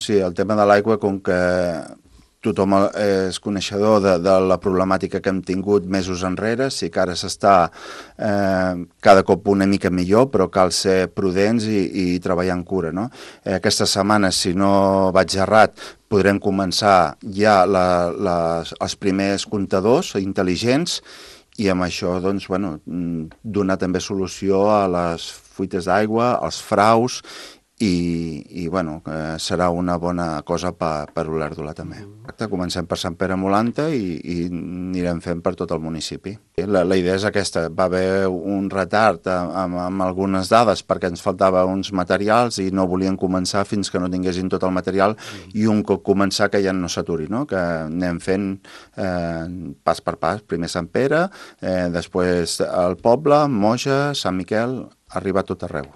Sí, el tema de l'aigua, com que tothom és coneixedor de la problemàtica que hem tingut mesos enrere, sí que ara s'està cada cop una mica millor, però cal ser prudents i treballar en cura, no? Aquesta setmana, si no vaig errat, podrem començar ja els primers comptadors intel·ligents i amb això doncs, bueno, donar també solució a les fuites d'aigua, als fraus i bueno, serà una bona cosa per Olèrdola també. Comencem per Sant Pere Molanta i anirem fent per tot el municipi. La idea és aquesta, va haver un retard amb algunes dades perquè ens faltava uns materials i no volien començar fins que no tinguessin tot el material i un cop començar que ja no s'aturi, no? Que anem fent pas per pas, primer Sant Pere, després el poble, Moja, Sant Miquel, arribar a tot arreu.